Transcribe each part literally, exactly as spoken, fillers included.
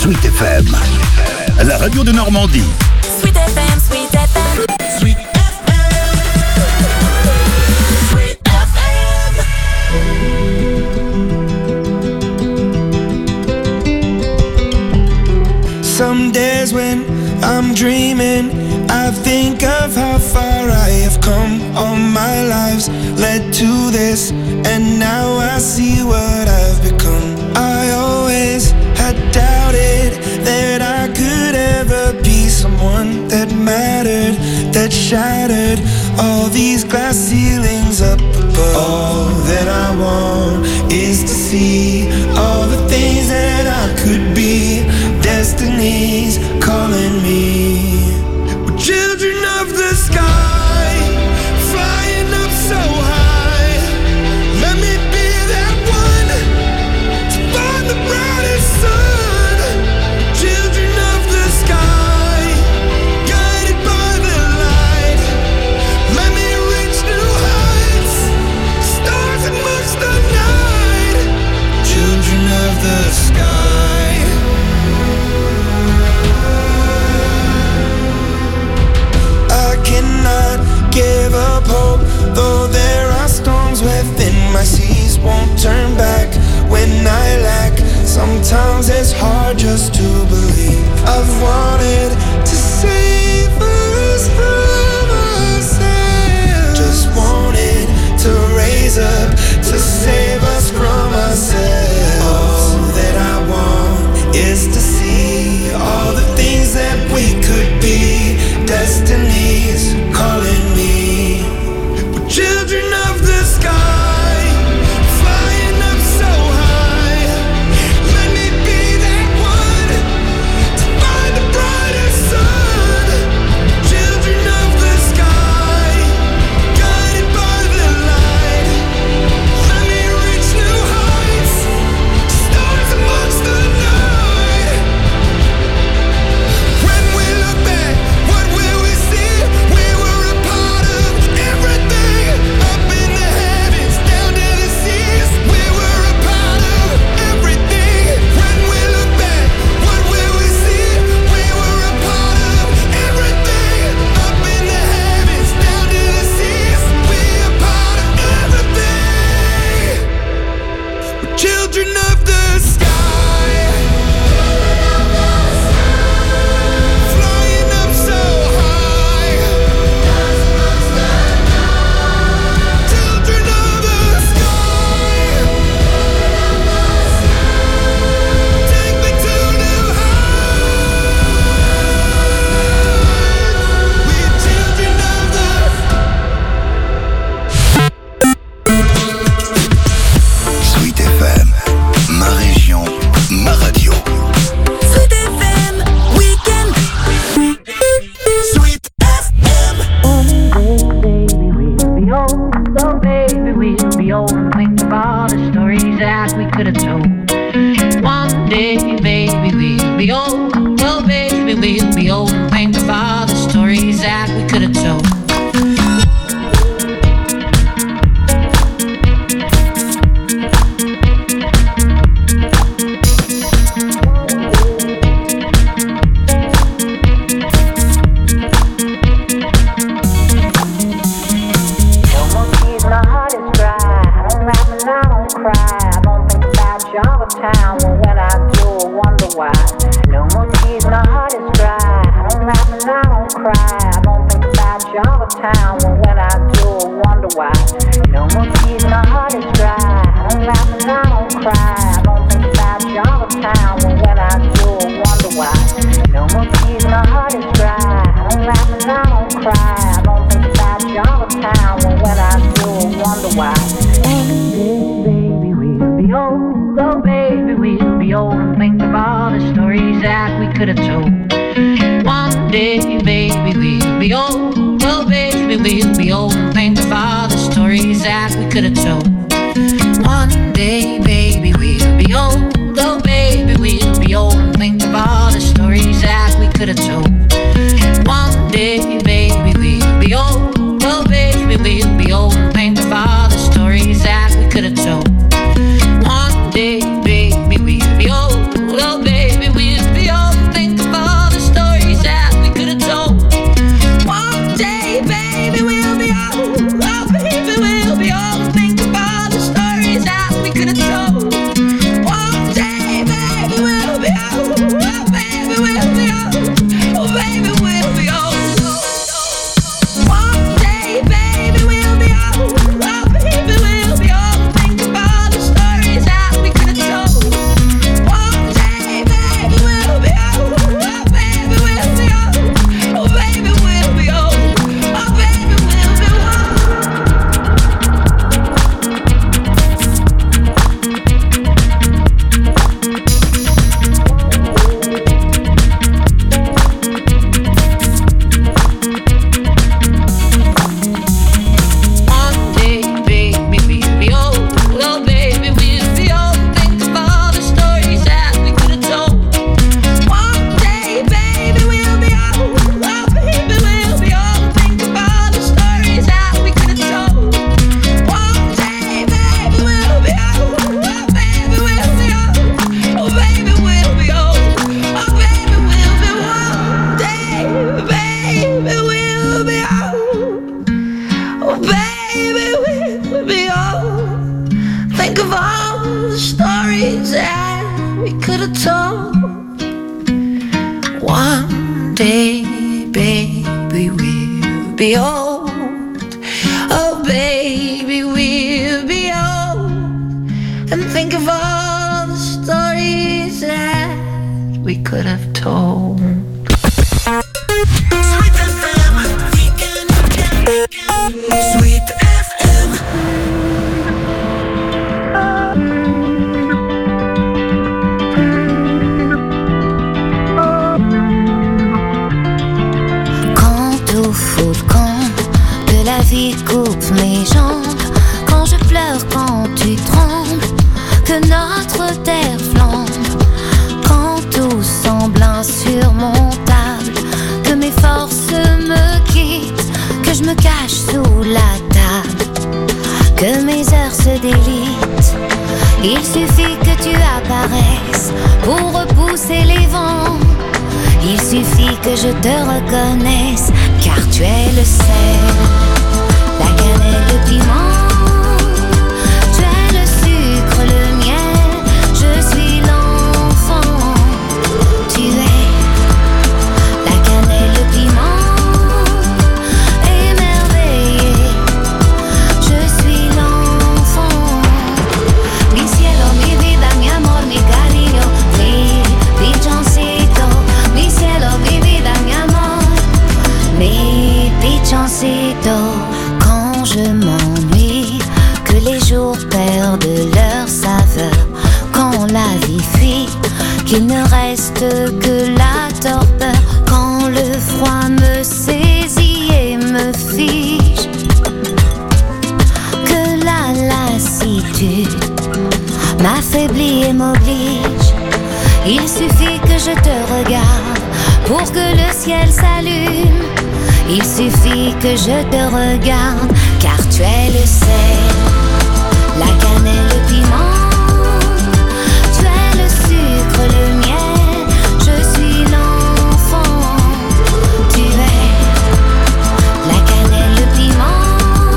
Sweet F M, la radio de Normandie. Sweet F M, Sweet F M. Sweet F M. Sweet F M. Some days when I'm dreaming, I think of how far I have come. All my lives led to this, and now I see what I've become. I always had doubted that I could ever be someone that mattered, that shattered all these glass ceilings up above. All that I want is to see all the things that I could be. Destiny's calling me. We're children of the sky, flying up so high. Let me be that one to find the brightest sun. Children of the sky, guided by the light. Let me reach new heights, stars amongst the night. Children of the sky. Cannot give up hope, though there are storms within my seas. Won't turn back when I lack. Sometimes it's hard just to believe. I've wanted to save us from ourselves. Just wanted to raise up to save us from ourselves. All that I want is to see all the things that we could be. Destiny's calling me. We're children of the sky, flying up so high. Let me be that one to find the brightest sun. Children of the sky, guided by the light. Let me reach new heights, stars amongst the night. When we look back, what will we see? We were a part of everything, up in the heavens, down to the seas. We were a part of everything. When we look back, what will we see? We were a part of everything, up in the heavens, down to the seas. We a part of everything. We're children of the sky, flying up so high. Children of the sky, take me to new heights. We're children of the Sweet F M, ma région, ma radio. Sweet F M, weekend. Sweet F M. Baby, we'll be old. Oh, baby, we'll be old. And think of all the stories that we could have told. One day, baby, we'll be old. Oh, baby, we'll be old. And think of all the stories that we could have told. No more tears, my heart is dry. I don't laugh and I don't cry. I don't think about Java Town, but when I do, I wonder why. No more tears, my heart is dry. I don't laugh and I don't cry. I don't think about Java Town, but when I do, I wonder why. No more tears, my heart is dry. I don't laugh and I don't cry. I don't think about Java Town, but when I do, I wonder why. No more tears, my heart is dry. I don't laugh and I don't cry. I don't think about Java Town, but when I do, I wonder why. Baby, we'll be old. Oh, baby, we'll be old. And think of all the stories that we could have told. One day, baby, we'll be old. Oh, baby, we'll be old. And think of all the stories that we could have told. One day, baby, we'll be old. Oh, baby, we'll be old. And think of all the stories that we could have told. One day, baby, we'll be old. Oh, baby, we'll be old. And think of all the stories that we could have told. One day, baby, we'll be old. Oh, baby, we'll be the stories that we could have told. One day, baby, we'll be old. Oh, baby, we'll be old. And think of all the stories that we could have told. Sweet F M, weekend, weekend. Sweet F M. Quand au fond le camp de la vie coupe mes jambes, quand je pleure, quand tu trembles, que notre terre flambe, quand tout semble insurmontable, que mes forces me quittent, que je me cache sous la table, que mes heures se délitent. Il suffit que tu apparaisses pour repousser les vents. Il suffit que je te reconnaisse, car tu es le sel, la cannelle, le piment. Tu es le sucre, le miel, je suis l'enfant. Tu es la cannelle, le piment, émerveillé, je suis l'enfant. Mi cielo, mi vida, mi amor, mi cariño, mi pichoncito. Mi cielo, mi vida, mi amor, mi pichoncito. Quand je m'ennuie, que les jours perdent leur saveur, quand la vie fuit, qu'il ne reste que la torpeur, quand le froid me saisit et me fiche, que la lassitude m'affaiblit et m'oblige. Il suffit que je te regarde pour que le ciel s'allume. Il suffit que je te regarde, car tu es le sel, la cannelle, le piment. Tu es le sucre, le miel, je suis l'enfant. Tu es la cannelle, le piment,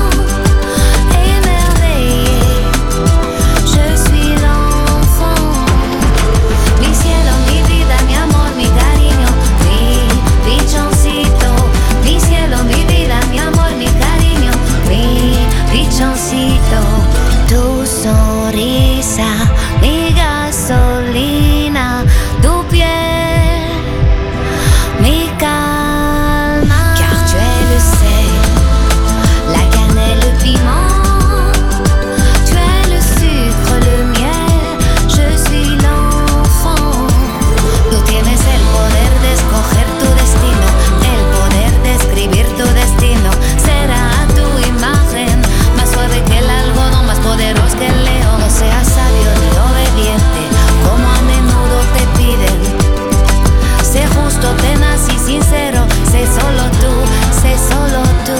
émerveillé, je suis l'enfant. Mi cielo, mi vida, mi amor, mi cariño, mi pichoncito. Mi cielo, mi vida, mi amor, mi cariño, mi pichoncito. Tu sonrisa, mi gasolina, tu piel, mi calma. Car tu es le sel, la cannelle, le piment. Tu es le sucre, le miel, je suis l'enfant. Tú tienes el poder de escoger tu destino, el poder de escribir tu destino. Será tu imagen, más suave que el algodón, más poderoso que el león. No seas sabio ni obediente, como a menudo te piden. Sé justo, tenaz y sincero, sé solo tú, sé solo tú.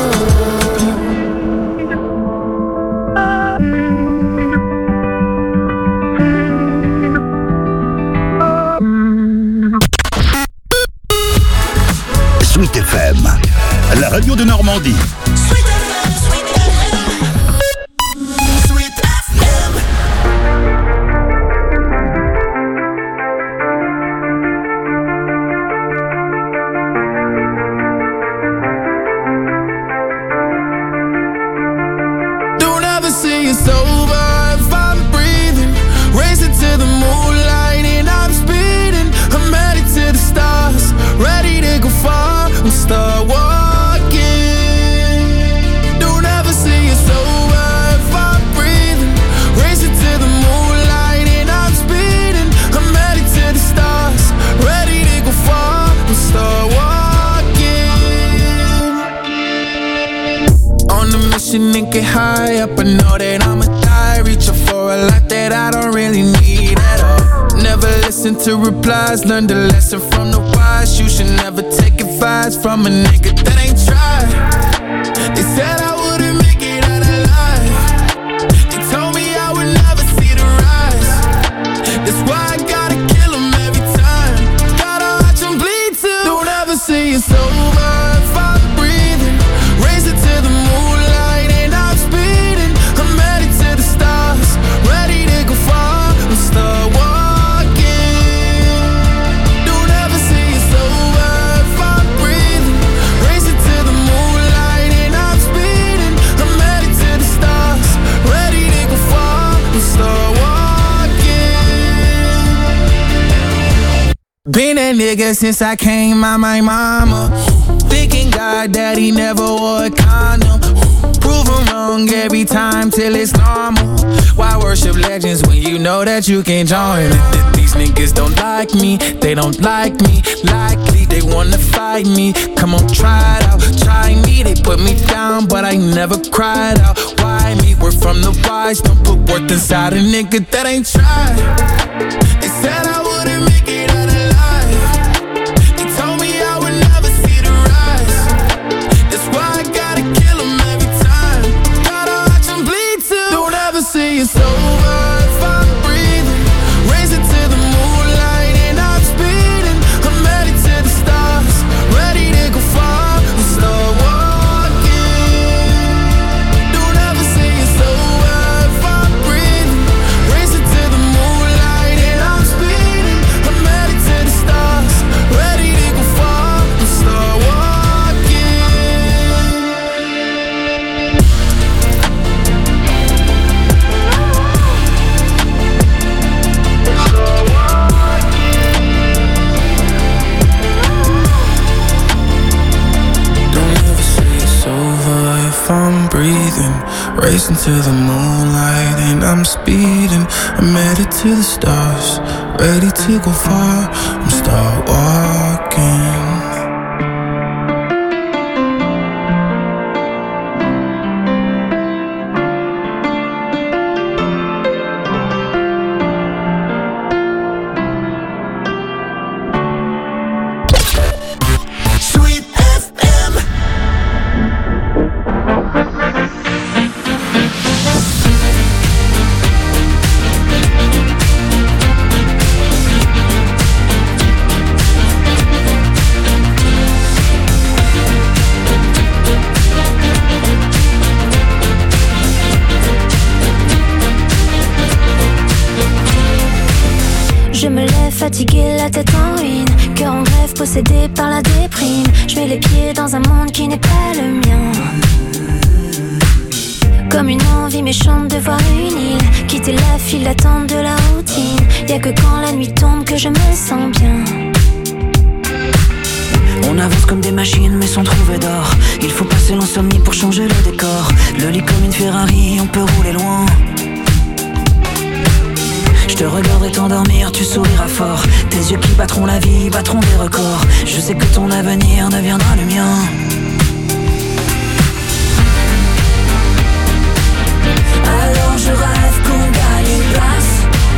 Sweet F M, la radio de Normandie. Sweet F M, Sweet F M. Sweet F M. Don't ever say it's over if I'm breathing. Racing to the moonlight and I'm speeding. I'm headed to the stars, ready to go far. I'm start walking. Don't ever say it's over if I'm breathing. Racing to the moonlight and I'm speeding. I'm headed to the stars, ready to go far. I'm start walking. On a mission and get high up. I know that I'ma die, reaching for a life that I don't really need at all. Never listen to replies, learn the lesson from the wise. You should never take advice from a nigga that ain't tried. They said I wouldn't make it out alive. They told me I would never see the rise. That's why I gotta kill 'em every time. Gotta watch 'em bleed too. Don't ever say it's over if I'm breathing. Raise it to the moonlight and I'm speeding. I'm headed to the stars, ready to go far. been that nigga since I came out my mama. Thinking God that he never wore a condom. Prove him wrong every time till it's normal. Why worship legends when you know that you can join? These niggas don't like me, they don't like me. Likely they wanna fight me. Come on, try it out, try me. They put me down, but I never cried out. Why me? We're from the wise. Don't put worth inside a nigga that ain't tried. They said I wouldn't make it out alive. They told me I would never see the rise. That's why I gotta kill them every time. Gotta watch them bleed too. Don't ever say it's over if I'm breathing. Raise it to the moonlight and I'm speeding. I'm headed to the stars, ready to go far and start walking. Don't ever say it's over if I'm breathing. Raise it to the moonlight and I'm speeding. I'm headed to the stars, ready to go far and start walking. Don't ever say it's over if I'm breathing. Racing to the moonlight and I'm speeding. I'm headed to the stars, ready to go far. I'm start walking. Sweet F M. Je me lève fatiguée, la tête en ruine. Cœur en grève, possédé par la déprime. Je mets les pieds dans un monde qui n'est pas le mien. Comme une envie méchante de voir une île. Quitter la file d'attente de la routine. Y'a que quand la nuit tombe que je me sens bien. On avance comme des machines mais sans trouver d'or. Il faut passer l'insomnie pour changer le décor. Le lit comme une Ferrari, on peut rouler loin. Je te regarderai t'endormir, tu souriras fort. Tes yeux qui battront la vie, battront des records. Je sais que ton avenir deviendra le mien. Alors je rêve qu'on gagne une place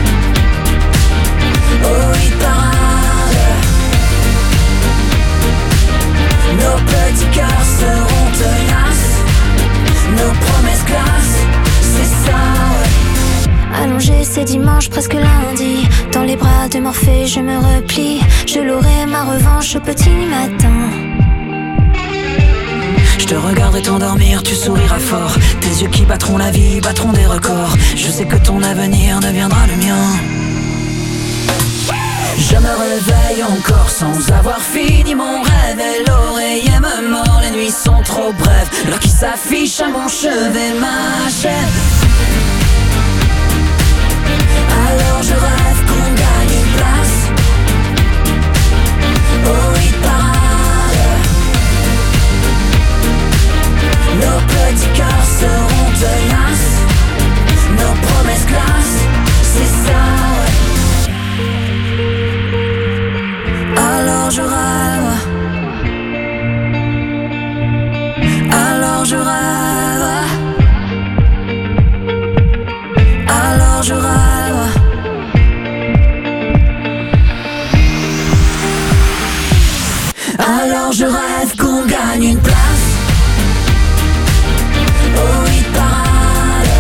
au hit parade. Nos petits cœurs seront tenaces. Nos promesses classent, c'est ça, ouais. Allongé, c'est dimanche, presque lundi. Dans les bras de Morphée, je me replie. Je l'aurai ma revanche au petit matin. Je te regarderai t'endormir, tu souriras fort. Tes yeux qui battront la vie, battront des records. Je sais que ton avenir deviendra le mien. Je me réveille encore sans avoir fini mon rêve. Et l'oreiller me mord, les nuits sont trop brèves. L'heure qui s'affiche à mon chevet m'achève. Alors je rêve qu'on gagne une place au hit parade. Nos petits cœurs seront tenaces. Nos promesses classent, c'est ça, ouais. Alors je rêve. Alors je rêve. Alors je rêve. Alors je rêve qu'on gagne une place au hit parade.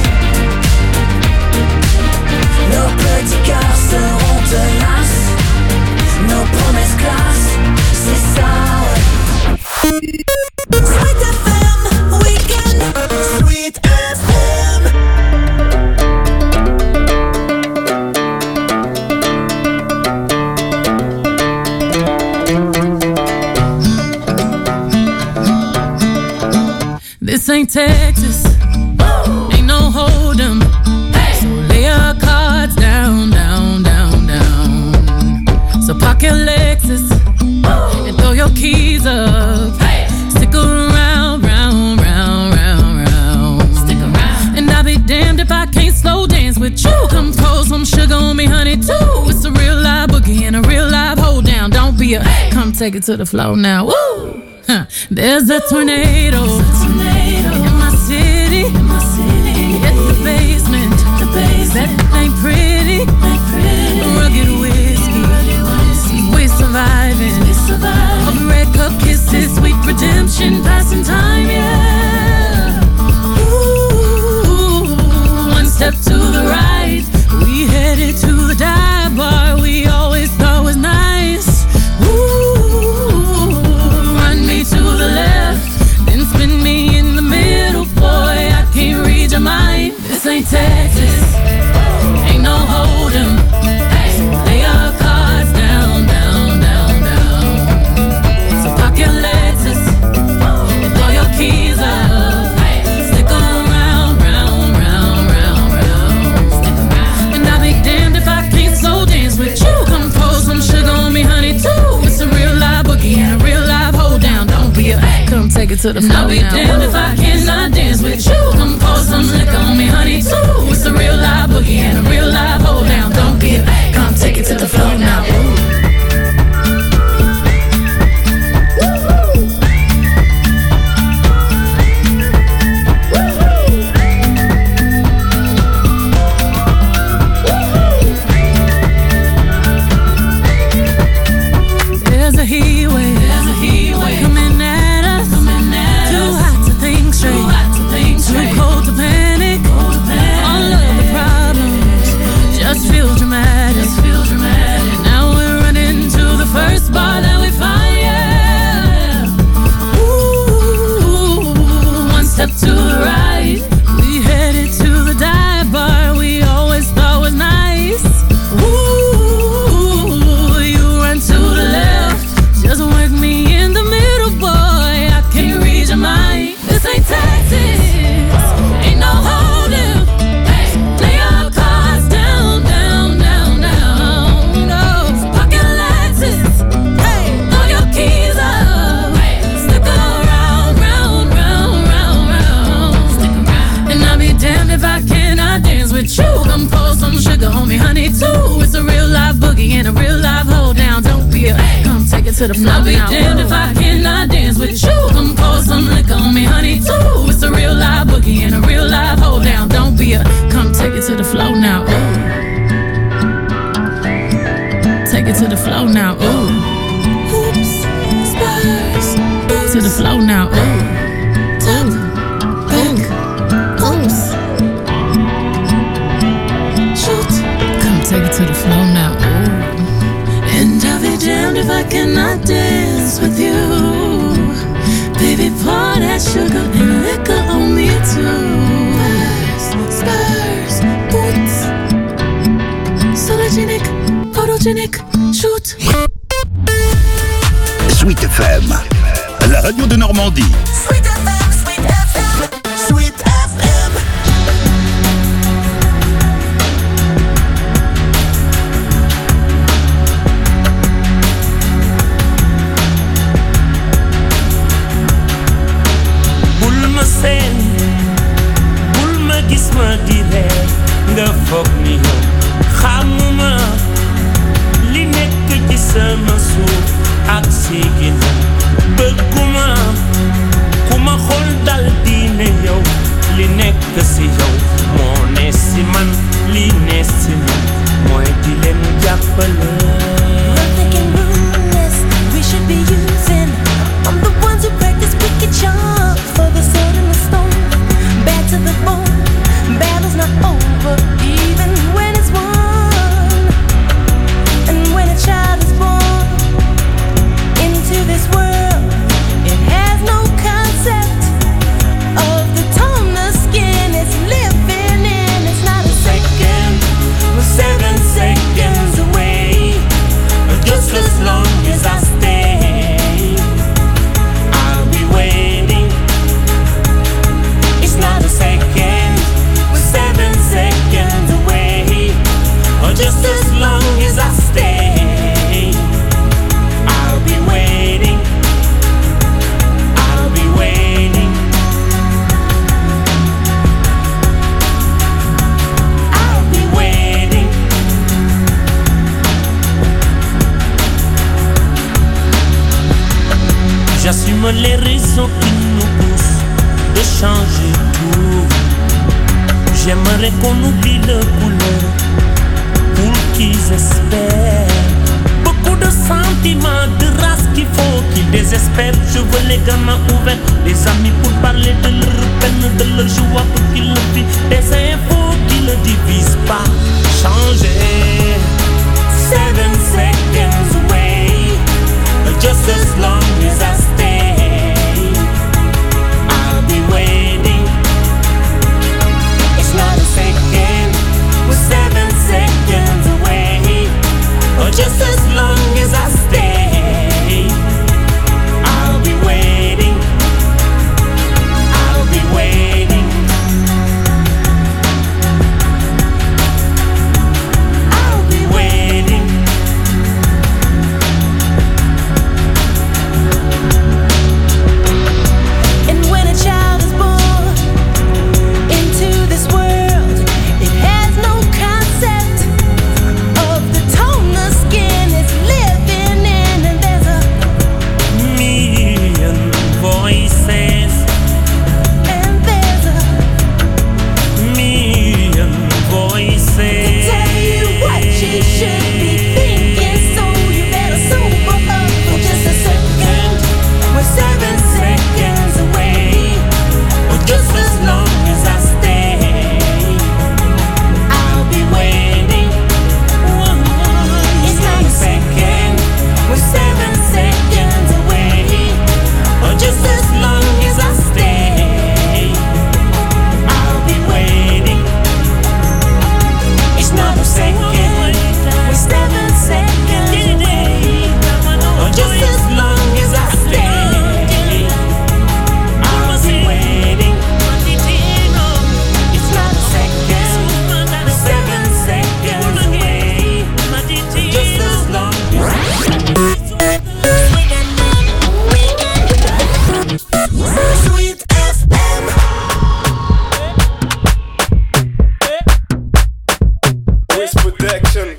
Nos petits cœurs seront tenaces. Nos promesses classent, c'est ça, ouais. Sweet F M, weekend. Sweet F M. This ain't Texas, ain't no hold'em. Hey. So lay your cards down, down, down, down. So pocket me, honey, too. It's a real live boogie and a real live hold down. Don't be a, come take it to the floor now. Woo! Huh. There's a tornado, in my city, in my city. It's the basement, the basement. That ain't pretty, ain't pretty. Rugged whiskey, we surviving. We surviving. Of red cup kisses, sweet redemption, passing time, yeah. Ooh, one step to the right, we headed to the dive bar we always thought was nice. Ooh, run me to the left, then spin me in the middle, boy. I can't read your mind. This ain't Texas, ain't no hold'em. Lay our cards down, down, down, down. So park your Lexus and throw your keys up. Stick around, round, round, round, round. Stick around. And I'll be damned if I can't slow dance with you. Come pour some sugar on me, honey, too. It's a real live boogie and a real live hold down. Don't be a, come take it to the floor. I'll be damned if I cannot dance with you. Come pour some liquor on me, honey, too. It's a real live boogie and a real live hold down. Don't be a, come take it to the floor now. Ooh. There's a heat wave, there's a heat wave coming at us, coming at too us. Hot to think straight, too hot to think straight, too cold to panic, cold to panic. All of the problems just feel dramatic, just feel dramatic. Now we're running to the first bar that we find, yeah. Ooh, one step to the right, we headed to the dive bar we always thought was nice. Ooh, you run to the left, just work me in the middle, boy. I can't read your mind. This ain't Texas, ain't no hold'em. Lay your cards down, down, down, down. No, park your Lexus, throw your keys up. Stick around, round, round, round, round. Stick around. And I'll be damned if I cannot dance with you. Come pour some sugar on me, honey, too. It's a real live boogie and a real live hold down. Don't be a, come take it to the floor. I'll be damned if I cannot dance with you. Come pour some liquor on me, honey, too. It's a real live boogie and a real live hold down. Don't be a, come take it to the floor now. Ooh. Take it to the floor now. Ooh. Hoops, spurs, boots. To the floor now. Ooh. Top, back, oops. Shoot. Come take it to the floor now. Ooh. And I'll be damned if I cannot dance with you. Baby, pour that sugar and liquor on me too. Spurs, boots, sologenic, photogenic, shoot. Sweet F M, la radio de Normandie. Sweet F M, Sweet F M, Sweet F M. Bul ma seen, bul ma gis ma di reer, nga foog ni yow xamuma li nekk ci sama suuf ak si ginnaaw. Bëgguma ku ma xool dal di ne yow li nekk si yow moo ne si man, li ne si man mooy di leen jàppale. We should be using. I'm the ones who practice wicked charms for the sword and the stone. Bad to the bone. Battle's not over, even when it's won. And when a child is born into this world, it has no concept of the tone the skin is living in. It's not a second, we're seven seconds away. Just as long as I stay, I'll be waiting. It's not a second, we're seven seconds away. Or just as long as I stay, I'll be waiting. I'll be waiting. I'll be waiting. Donne-moi les raisons qui nous poussent de changer tout. J'aimerais qu'on oublie le couleur pour qu'ils espèrent. Beaucoup de sentiments, de race qu'il faut qu'ils désespèrent. Je veux les gamins ouverts, des amis pour parler de leur peine, de leur joie pour qu'ils le vivent. Des infos qui ne divisent pas. Changer. Seven seconds away, just as long as I stay, I'll be waiting. It's not a second, we're seven seconds away, or just as long as I stay, I'll be waiting. I'll be waiting. I'll be waiting. And when a child is born into this world, it has no concept of the tone the skin is living in, and there's a million voices, and there's a million voices. tell you what you should be thinking, so you better sober up for just a second. We're seven seconds away, or just as long as I stay, I'll be waiting. It's not a second, we're seven seconds away, or just as long as I stay, I'll be waiting. It's not a second, we're seven seconds away, or just as long as I stay, I'll be waiting. It's not a second, we're seven seconds away, just as long as Sweet F M. Wiz Protection.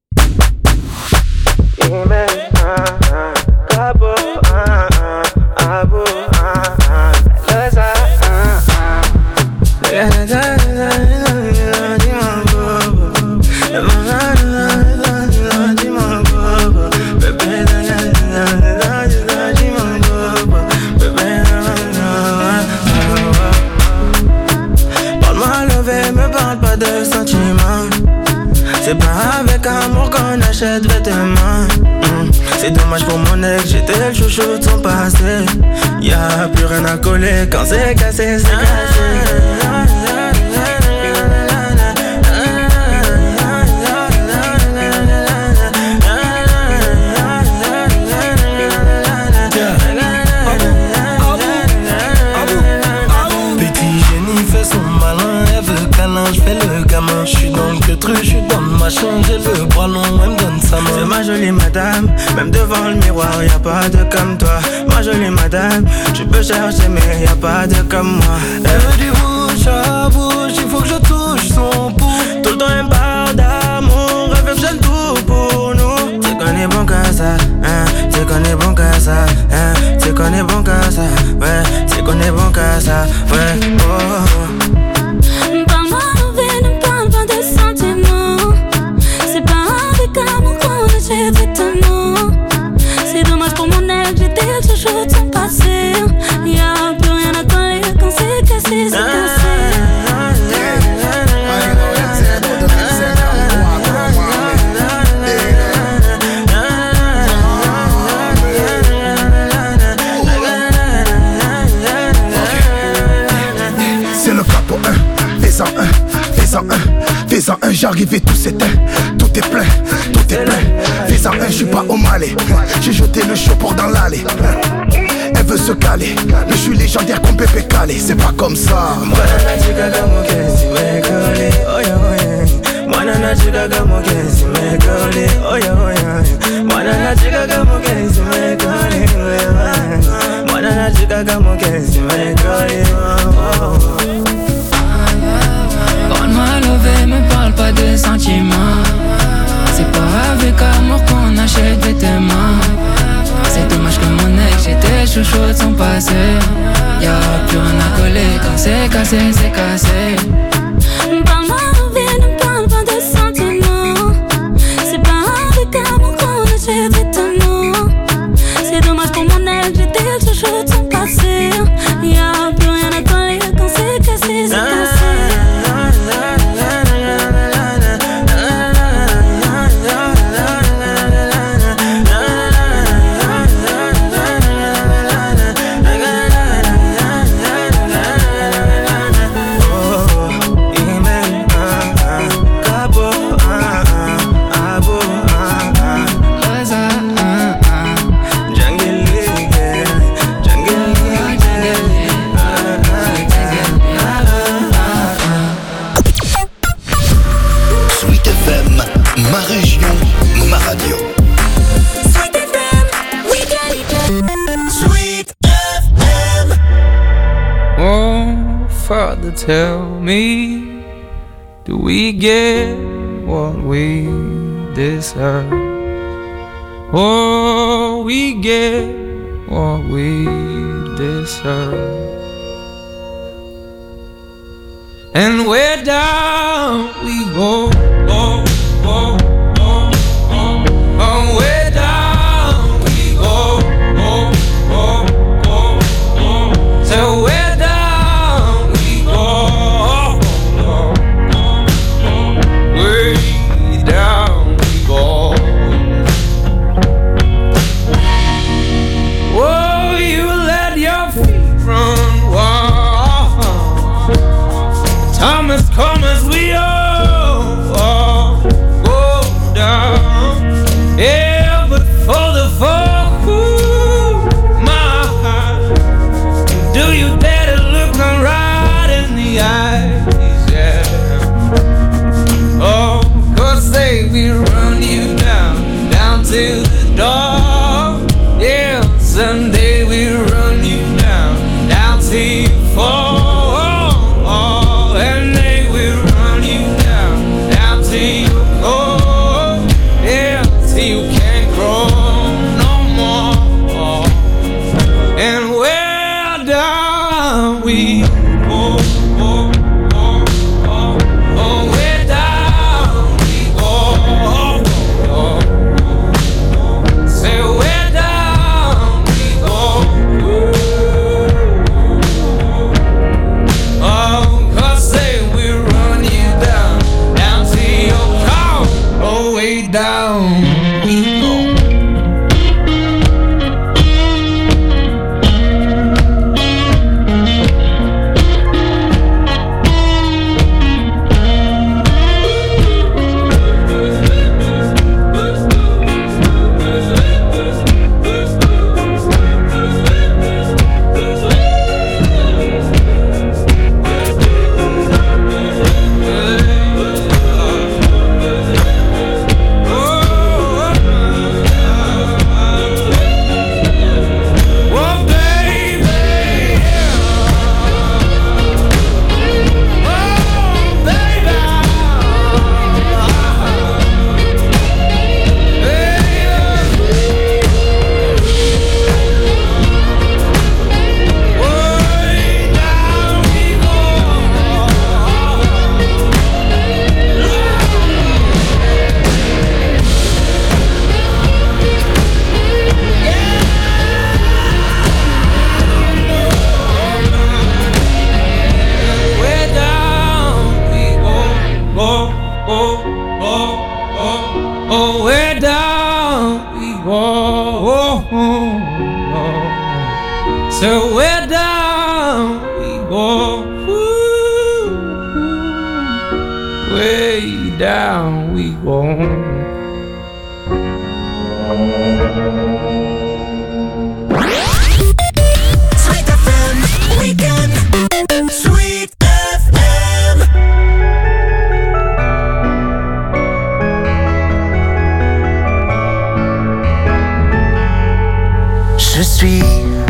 Yeah, man. Ah, ah. Cabo, ah, ah. Abo, ah, ah. Let's, ah, ah, ah. Yeah, da, da, da, da, da, da, bobo. Da, da, da, da, da, da, da, bobo. Bébé, da, da, da, da, da, da, da, bobo. Bébé, da, da, da, da. Parle-moi levé, me parle pas de sentiments. C'est pas avec amour qu'on achète vêtements. Mm. C'est dommage pour mon ex, j'étais le chouchou de son passé. Y'a plus rien à coller, quand c'est cassé, c'est cassé. Petit génie fait son malin, elle veut câlin, j'fais le gamin. J'suis dans le queutru, j'suis dans le machin, j'ai le bras long, elle me donne sa main. C'est ma jolie madame, même devant le miroir, y'a pas de comme toi. Ma jolie madame, tu peux chercher mais y'a pas de comme moi. Elle veut du bouche à bouche, il faut que je touche son pouls. Tout le temps elle me parle d'amour, elle veut que j'aime tout pour nous. Tu connais bon qu'à ça, hein, tu connais bon qu'à ça, hein, tu connais bon qu'à ça, ouais, tu connais bon qu'à ça, ouais, oh. Parle-moi envers, ne parle pas de sentiments. C'est pas avec amour qu'on achète vêtements. C'est dommage pour mon ex, j'étais le chouchou de son passé. Y'a plus rien à coller, quand c'est cassé, c'est cassé. C'est le capo un, fais-en un, fais-en un, fais-en un, j'arrive et tout s'éteint. Tout est plein, tout est plein. Fais-en un, j'suis pas au Malais. J'ai jeté le chopper dans l'allée. Elle veut se caler, je suis légendaire comme Pépé Calé. C'est pas comme ça. Mwana chica como que si me cole, oye oye. Mwana chica como que si me cole, mwana chica como que si me cole. Parle-moi levé, me parle pas de sentiments. C'est pas avec amour qu'on achète vêtements. C'est dommage que mon ex, j'étais chouchoutes sont passées. Y'a plus rien à coller. Quand c'est cassé, c'est cassé. Parle-moi de vie, ne parle pas de sentiments. C'est pas avec amour qu'on achète des tenants. C'est dommage pour mon aile, j'ai des chouchoutes sont passées. Y'a plus rien à coller. Quand c'est cassé, c'est cassé. Ma région, ma radio. Sweet F M, we got it. Sweet F M. Oh, Father, tell me, do we get what we deserve? Oh, we get what we deserve. And where down we go, oh, oh, oh, oh, oh, where down we go, oh, oh, oh, oh, so where down we go, oh, oh, oh, oh, way down we go. Oh, you let your feet run wild. Thomas, come as we all, all go down. Yeah, but for the folk who my heart, do you dare to look them right in the eyes? Yeah. Oh, cause they will run you down, down to the door. Yeah, someday we'll run you down, down till you fall. So where down we go, ooh, way down we go. Sweet F M Weekend. Sweet F M. Je suis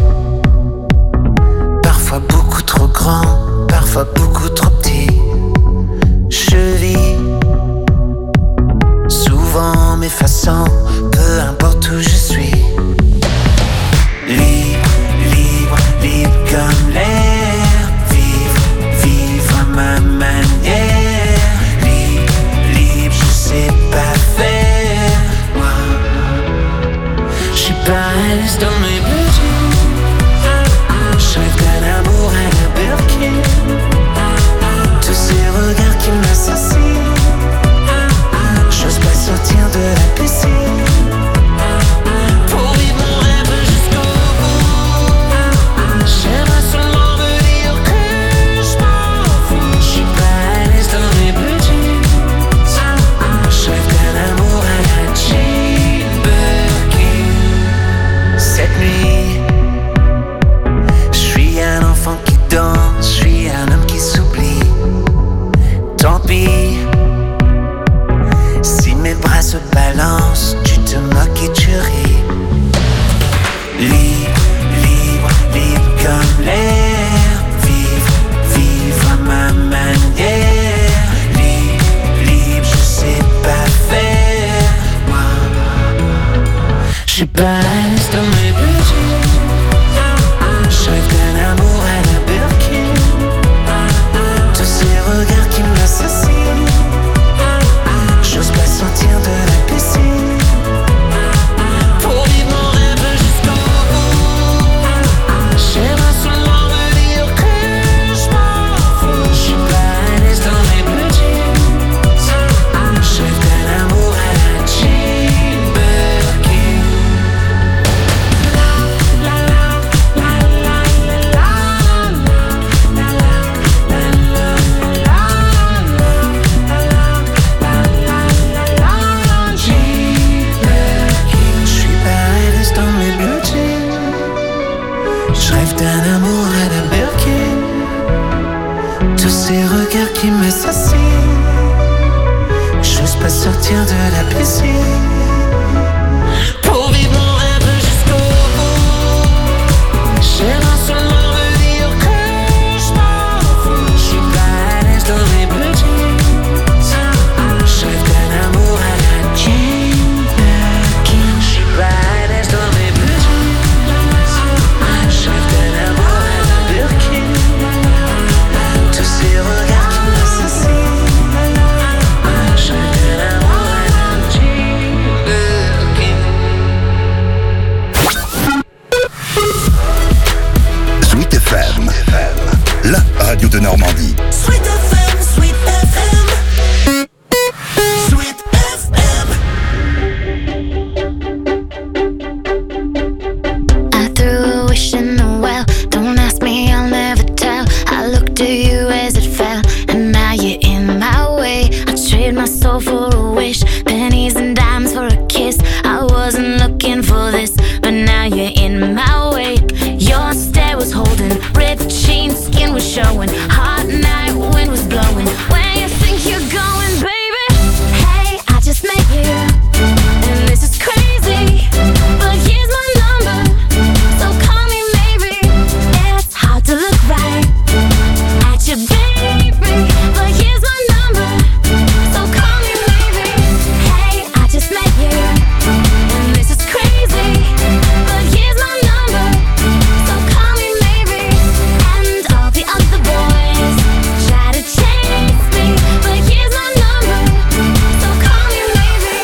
parfois beaucoup trop grand, parfois beaucoup trop petit. Je vis souvent m'effaçant, peu importe où je suis. Libre, balèze dans mes blue jeans. Je rêve d'un amour à la Birkin. Tous ces regards qui m'assassinent. J'ose pas sortir de la piscine. Pour vivre mon rêve jusqu'au bout. J'aimerais seulement me dire que je m'en fous. Je suis pas à l'aise dans mes blue jeans. Je rêve d'un amour à la Jane Birkin. La la la la la la la la la la Jane Birkin. Je suis pas à l'aise dans mes blue jeans. Je rêve d'un amour à la Birkin. Tous ces regards qui m'assassinent. J'ose pas sortir de la piscine. Pour vivre mon rêve jusqu'au bout. J'aimerais seulement me dire que je m'en fous. Je suis pas à l'aise dans mes blue jeans. Je rêve d'un amour à la Jane Birkin. Je suis pas à l'aise dans mes blue jeans. Je rêve d'un amour à la Birkin. Tous ces regards qui m'assassinent. Je rêve d'un amour à la Jane Birkin. Sweet F M, la radio de Normandie. Sweet F M, Sweet F M. Sweet F M. I threw a wish in the well. Don't ask me, I'll never tell. I looked at you as it fell, and now you're in my way. I trade my soul for a wish, pennies and dimes for a kiss. I wasn't looking for this, but now you're in my way. Your stare was holding, ripped jeans, skin was showing. Hot night, wind was blowing. Where you think you're going, baby? Hey, I just met you, and this is crazy. But here's my number, so call me maybe. It's hard to look right at you, baby. But here's my number, so call me maybe. Hey, I just met you, and this is crazy. But here's my number, so call me maybe. And all the other boys try to chase me, but here's my number, so call me maybe.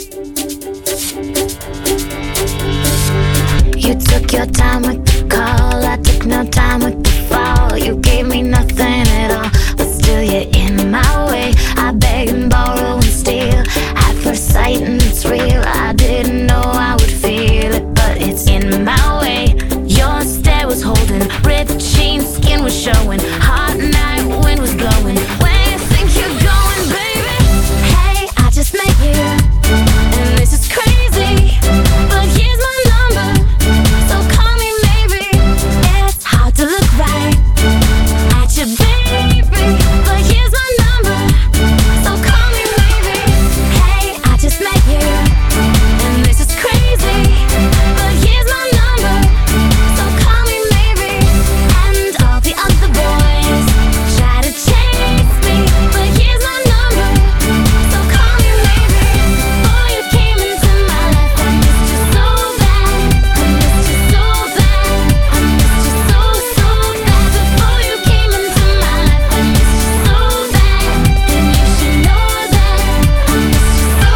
You took your time with the call, I took no time with the fall. You gave me nothing at all, but still you're in my way. I beg and borrow and steal at first sight, and it's real. I didn't know I would feel it, but it's in my way. Your stare was holding, ripped jeans, skin was showing. Hot night, wind was blowing. Where you think you're going, baby? Hey, I just met you, and this is crazy. But here's my number, so call me maybe. It's hard to look right at you, baby. But here's my number, so call me maybe. Hey, I just met you, and this is crazy. But here's my number, so call me maybe. And all the other boys try to chase me, but here's my number, so call me maybe. Boy, you came into my life, I missed you so bad. I missed you so bad. I missed you so, so bad. Before you came into my life, I missed you so bad. And you should know that I missed you so,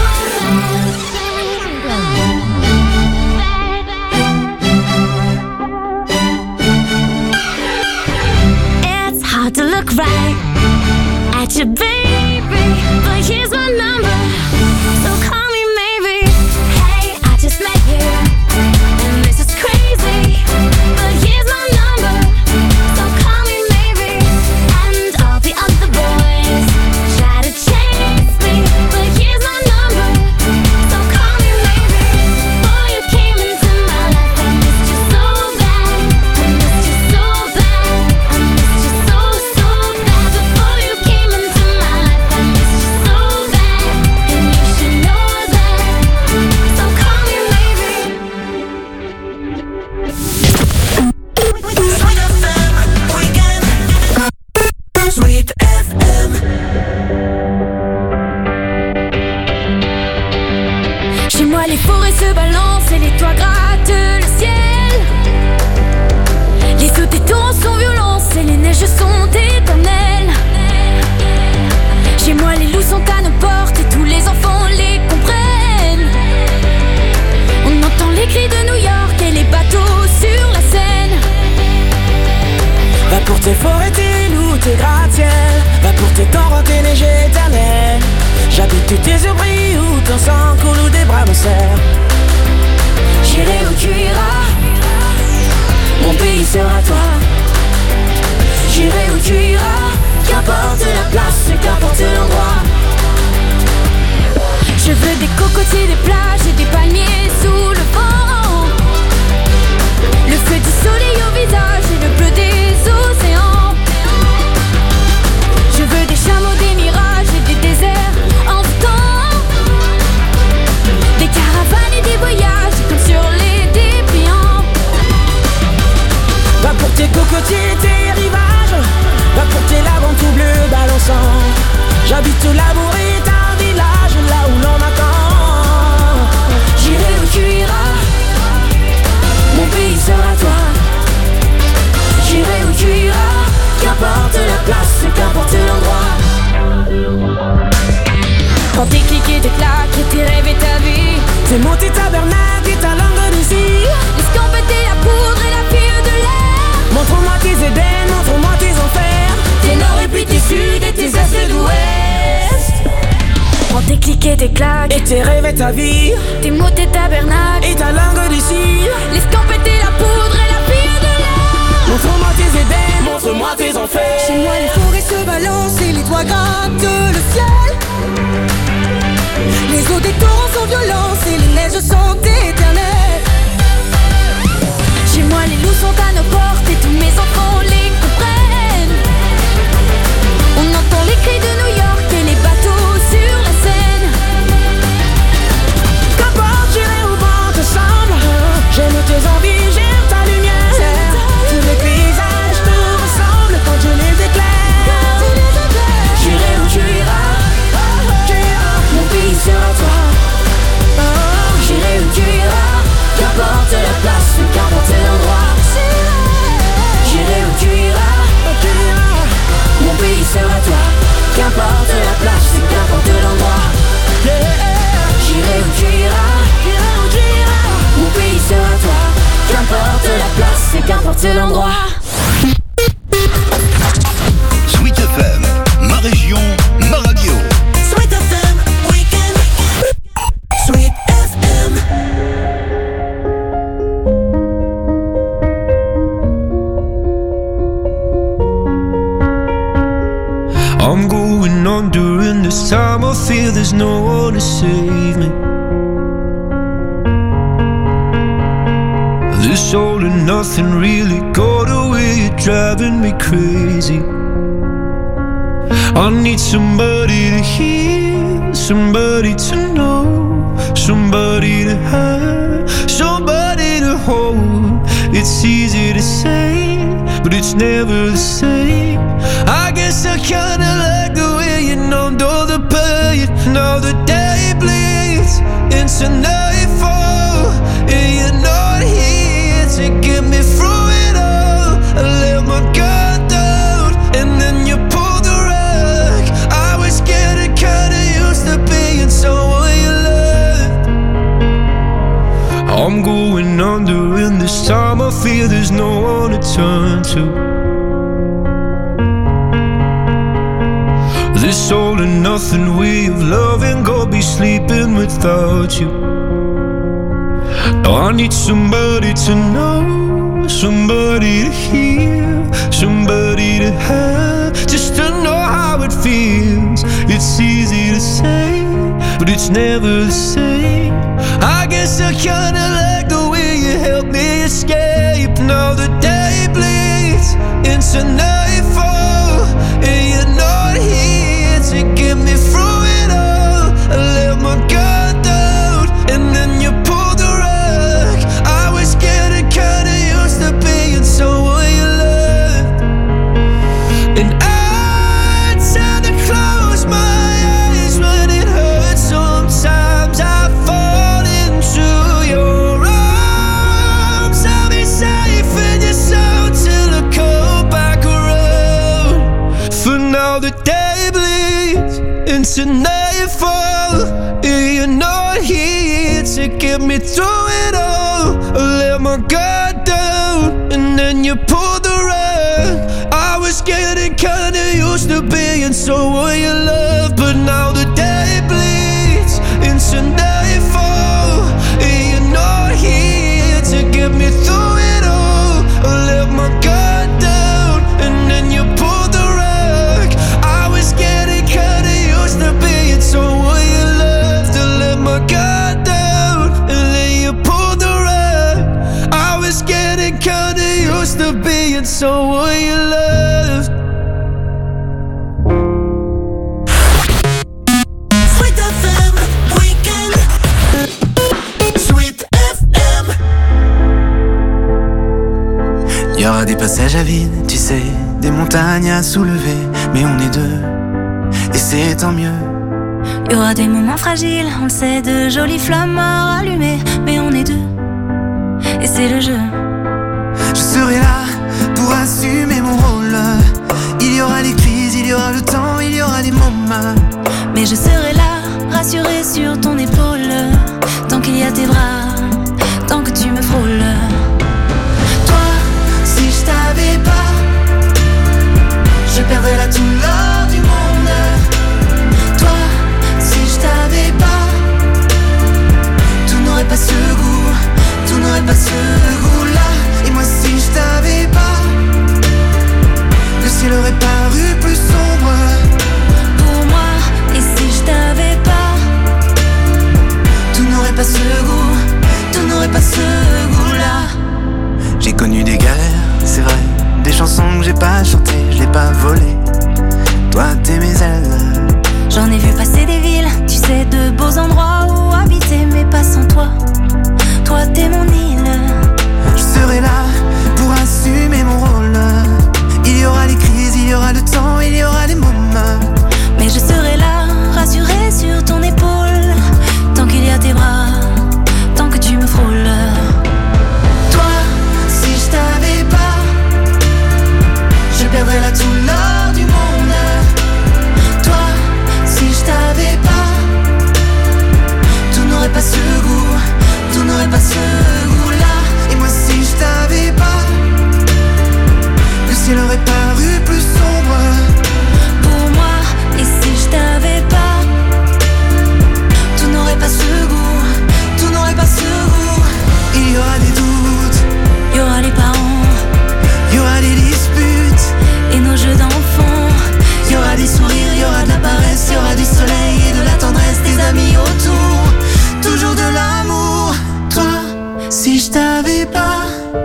so bad. It's hard to look right at you, baby. But here's my number, so call me maybe. Hey, I just met you, and this is crazy. But here's my number, so call me maybe. And all the other boys try to chase me, but here's my number, so call me maybe. Boy, you came into my life, I missed you so bad. I missed you so bad. I missed you so, so bad. Before you came into my life, I missed you so bad. And you should know that, so call me maybe. Sweet F M, weekend. Sweet F M. Chez moi les forêts se balancent et les toits grattent le ciel. Les eaux des torrents sont violentes et les neiges sont éternelles. Chez moi les loups sont à nos portes et tous les enfants les comprennent. On entend les cris de New York et les bateaux sur la Seine. Va pour tes forêts, tes loups, tes gratte-ciel. Va pour tes torrents, tes neiges éternelles. J'habite tous tes abris où ton sang coule ou des bras me serrent. J'irai où tu iras, mon pays sera toi. J'irai où tu iras, qu'importe la place, qu'importe l'endroit. Je veux des cocotiers, des plages et des palmiers sous le vent. Le feu du soleil au visage et le bleu des océans. Je veux des chameaux, des mirages et des déserts envoûtants. Des caravanes et des voyages comme sur les dépliants. Va pour tes cocotiers, tes rivages. Va pour tes lagons tout bleus balançants. J'habite l'amour est un village là où l'on m'attend. J'irai où tu iras, mon pays sera toi. J'irai où tu iras, qu'importe la place, qu'importe l'endroit. Quand tes clics et tes claques et tes rêves et ta vie, tes mots, tes tabernacles et ta langue de zik. L'escampette et la poudre et la fille de l'air. Montre-moi tes Éden, montre-moi tes enfers. Tes nord et puis tes sud et tes est et d'ouest. Quand tes clics et tes claques et tes rêves et ta vie, tes mots, tes tabernacles et ta langue de zik. L'escampette et la poudre et la fille de l'air. Montre-moi tes Éden, montre-moi tes enfers. Chez moi les forêts se balancent et les toits grattent le ciel. Les eaux des torrents sont violentes et les neiges sont éternelles. Chez moi les loups sont à nos portes et tous mes enfants les comprennent. On entend les cris de New York et les bateaux sur la Seine. Qu'importe j'irai où vent te semble. J'aime tes envies, j'aime ta lumière. Tous les paysages te ressemblent quand je les éclaire. J'irai où tu iras, mon pays sera toi. J'irai où tu iras, qu'importe la place, qu'importe l'endroit. J'irai où tu iras, mon pays sera toi. Qu'importe la place, qu'importe l'endroit. J'irai où tu iras, mon pays sera toi. Qu'importe la place, qu'importe l'endroit. Sweet F M, ma région, ma radio. Sweet F M, weekend. Sweet F M. I'm going on during this time. I feel there's no one to save me. This all and nothing really got away. You're driving me crazy. I need somebody to hear, somebody to know, somebody to have, somebody to hold. It's easy to say, but it's never the same. I guess I kinda like the way you numbed all the pain. Now the day bleeds into nightfall, and you're not here to get me through it all. I let my guard down, and then you pulled the rug. I was getting kinda used to being someone you loved. I'm going under, and this time I feel there's no one to turn to. This all and nothing way of loving, go be sleeping without you. Now I need somebody to know, somebody to hear, somebody to have, just to know how it feels. It's easy to say, but it's never the same. I guess I kinda like the way you help me escape. Now the day bleeds into nightfall, and you're not here to get me through it all. I let my guard down, and then you pulled the rug. I was getting kinda used to being someone you loved, and I tend to close my eyes when it hurts. Sometimes I fall into your arms. into nightfall. You're not here to get me through it all. I let my guard down and then you pulled the rug. I was getting kinda used to being someone you love, but now the day bleeds into nightfall. You're not here to get me through it all. I let my guard down and then you pulled the rug. I was getting kinda used to being someone you loved. To let my guard down and then you pulled the rug. I was getting kinda used to being someone you loved. Sweet F M Weekend. Sweet F M. Y aura des passages à vide, tu sais, des montagnes à soulever, mais on est deux, et c'est tant mieux. Y aura des moments fragiles, on le sait, de jolies flammes à rallumer, mais on est deux, et c'est le jeu. Je serai là pour assumer mon rôle. Il y aura les crises, il y aura le temps, il y aura les moments. Mais je serai là, rassurée sur ton épaule, tant qu'il y a tes bras, tant que tu me frôles. Toi, si je t'avais pas, je perdrais là tout l'or du monde. Toi, si je t'avais pas, tout n'aurait pas ce goût, tout n'aurait pas ce goût-là. Et moi si je t'avais pas, le ciel aurait paru plus sombre pour moi. Et si je t'avais pas, tout n'aurait pas ce goût, tout n'aurait pas ce goût-là. J'ai connu des galères, c'est vrai, des chansons que j'ai pas chantées, je l'ai pas volées. Toi t'es mes ailes. J'en ai vu passer des villes, tu sais, de beaux endroits où habiter, mais pas sans toi. Toi t'es mon île. Je serai là pour assumer mon rôle. Il y aura les crises, il y aura le temps, il y aura les moments. Mais je serai là, rassurée sur ton épaule, tant qu'il y a tes bras, tant que tu me frôles. Toi, si je t'avais pas, je perdrais là tout l'or du monde. Toi, si je t'avais pas, tout n'aurait pas ce goût, tout n'aurait pas ce goût-là. Et moi si je t'avais pas, le ciel aurait paru plus sombre pour moi. Et si je t'avais pas, tout n'aurait pas ce goût, tout n'aurait pas ce goût. Il y aura des doutes, il y aura les parents, il y aura des disputes et nos jeux d'enfants. Il y aura des sourires, il y aura de la paresse, il y aura du soleil et de la tendresse, des amis autour, toujours de l'amour. Toi, si je t'avais pas,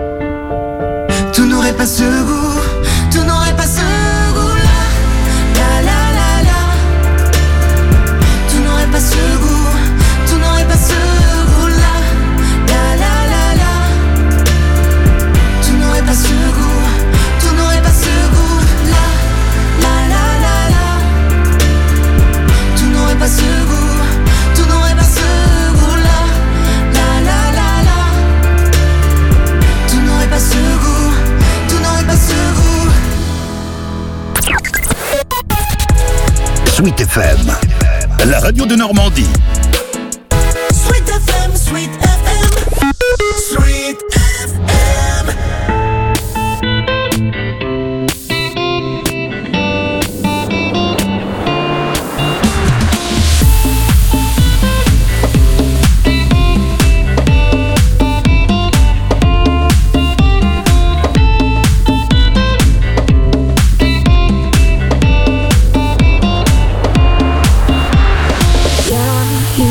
tout n'aurait pas ce goût, tout n'aurait pas ce goût-là. La la la la, tout n'aurait pas ce goût, tout n'aurait pas ce goût-là. La la la la, tout n'aurait pas ce goût, tout n'aurait pas ce goût-là. La la la la, tout n'aurait pas ce goût, tout n'aurait pas ce goût-là. La la la la, tout n'aurait pas ce goût, tout n'aurait pas ce goût. Sweet F M, la radio de Normandie. Sweet F M, Sweet F M, Sweet F M. Yeah,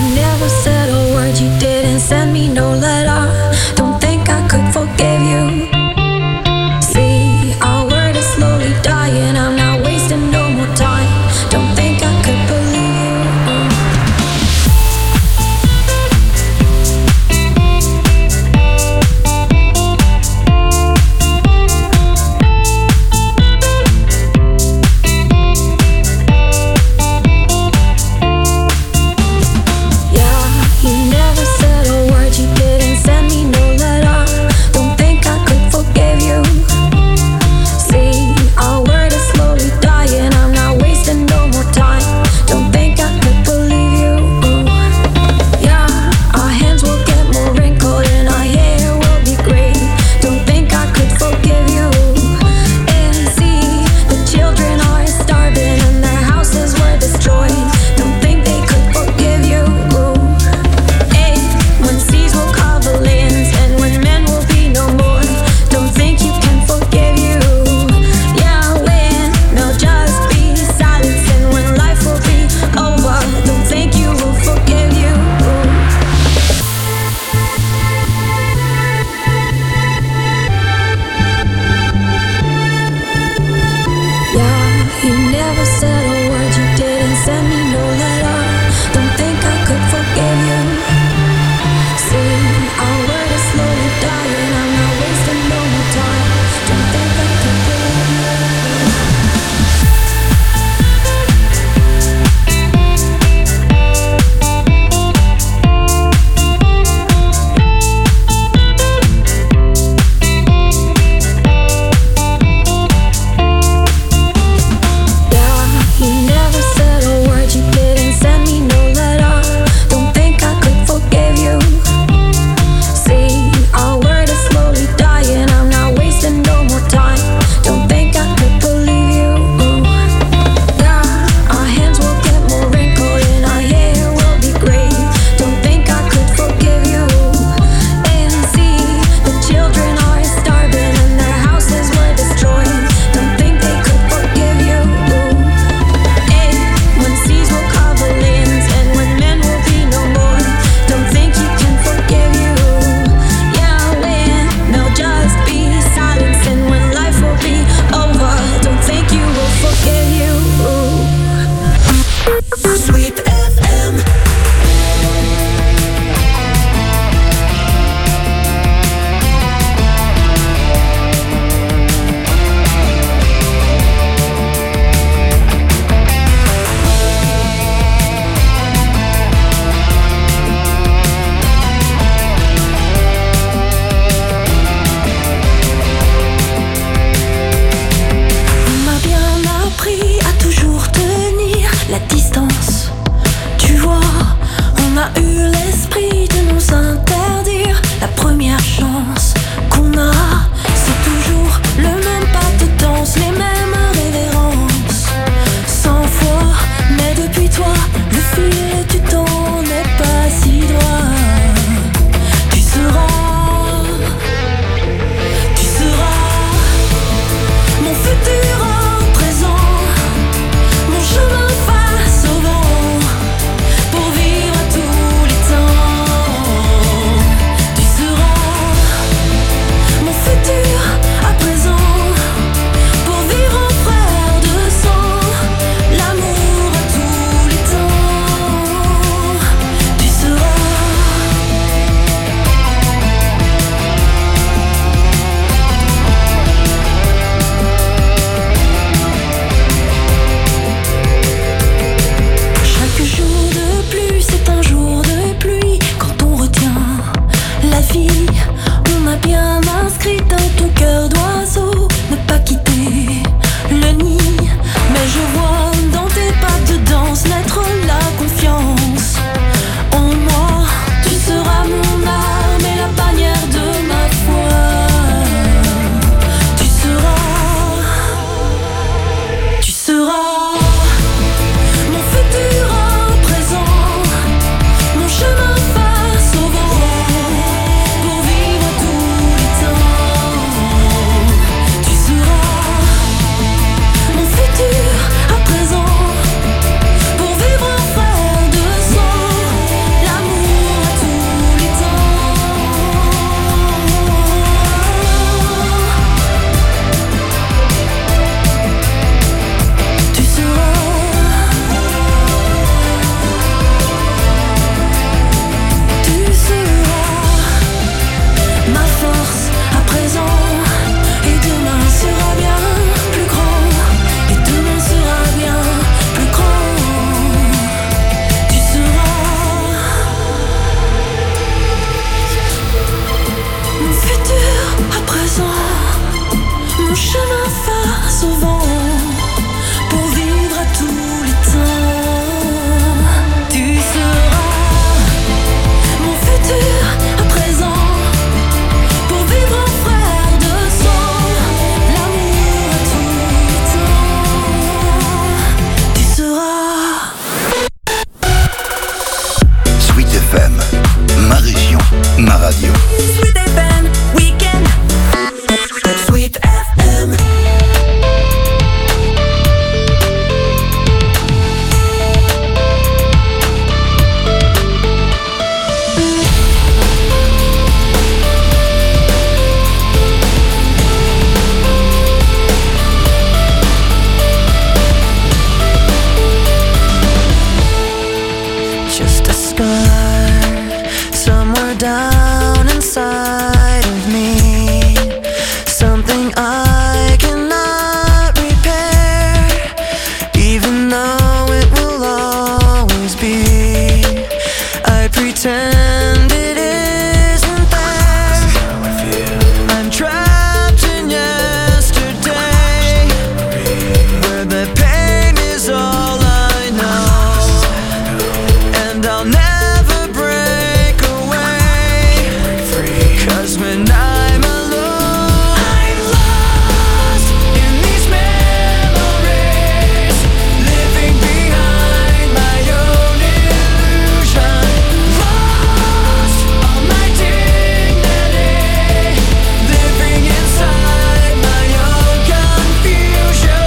pretend it isn't there. I'm trapped in yesterday, where the pain is all I know, and I'll never break away. 'Cause when I'm alone, I'm lost in these memories, living behind my own illusion. Lost all my dignity, living inside my own confusion.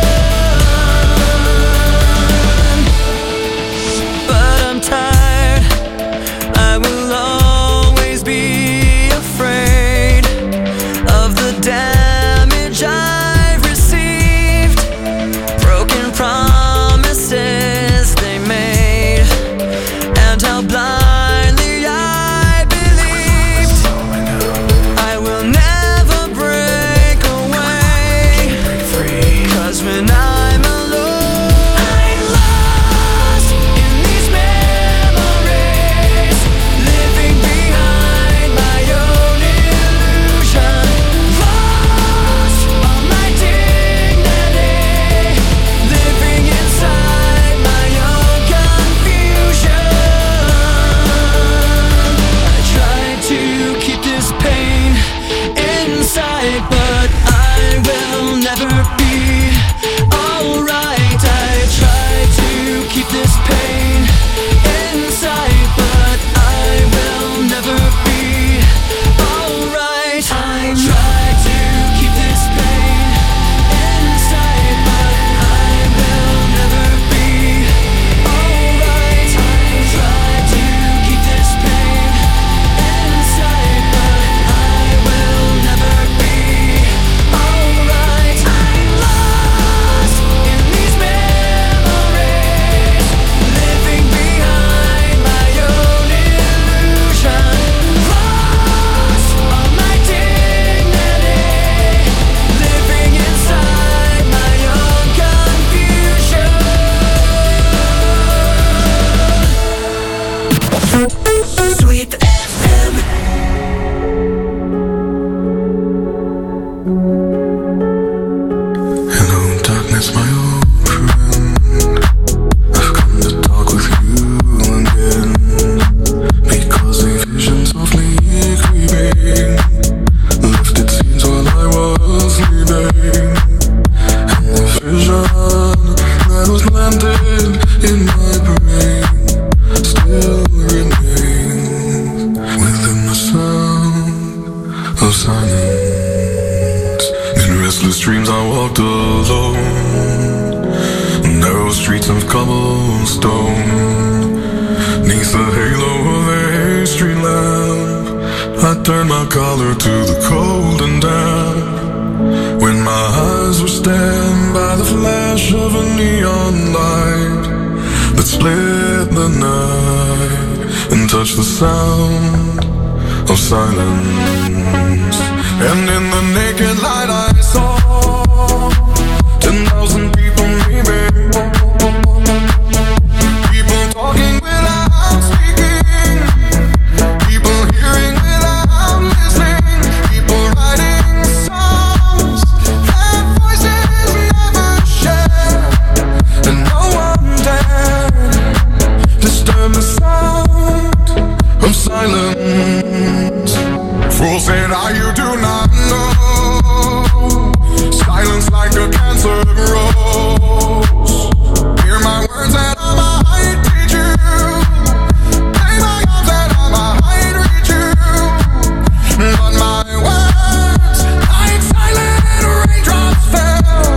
But I'm tired, I will always be afraid of the damage I've received, broken promises they made, and how blindly I believed. I will never break away, 'cause when I'm alone, I'm lost in these memories, living behind my own illusion. Lost all my dignity, living inside my own confusion. I tried to keep this pain inside, but I will never be alright. I tried to keep this pain inside, but I will never be alright. I tried to keep this pain inside, but I will never be alright. I tried to keep this pain inside, but I will never be alright. I'm lost in these memories, living behind my own illusion. Lost all my dignity, living inside my own confusion. Sweet F M. Hello, darkness, my old friend. I've come to talk with you again, because a vision softly creeping left its scenes while I was sleeping, and the vision that was planted in my brain still remains within the sound of silence. In restless dreams I walked alone, narrow streets of cobblestone, neath the halo of a street lamp. I turned my collar to the cold and damp, when my eyes were stabbed by the flash of a neon light that split the night and touched the sound of silence. And in the naked light I saw ten thousand people maybe, people talking without speaking, people hearing without listening, people writing songs that voices never share, and no one dared disturb the sound of silence. Fool said, "Ah, you do not know. Silence like a cancer grows. Hear my words and I might reach you. Lay my arms and I might reach you. But my words, like silent raindrops, fell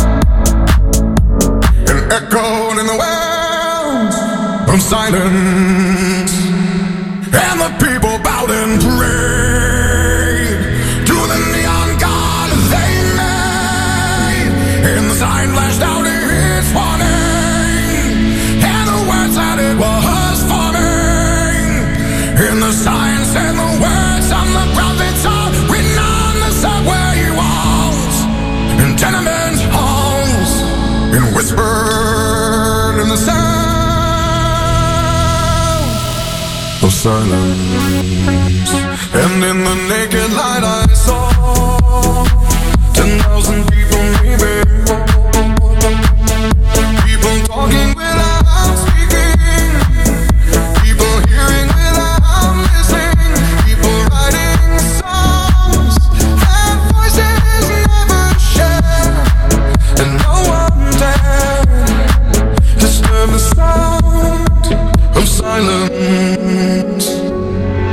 and echoed in the wells of silence. And the people bowed and prayed to the neon god they made. And the sign flashed out its warning, and the words that it was forming. And the sign said the words of the prophets are written on the subway walls and tenement halls, and whispered in the sound of silence. And in the naked light I saw ten thousand people maybe. People talking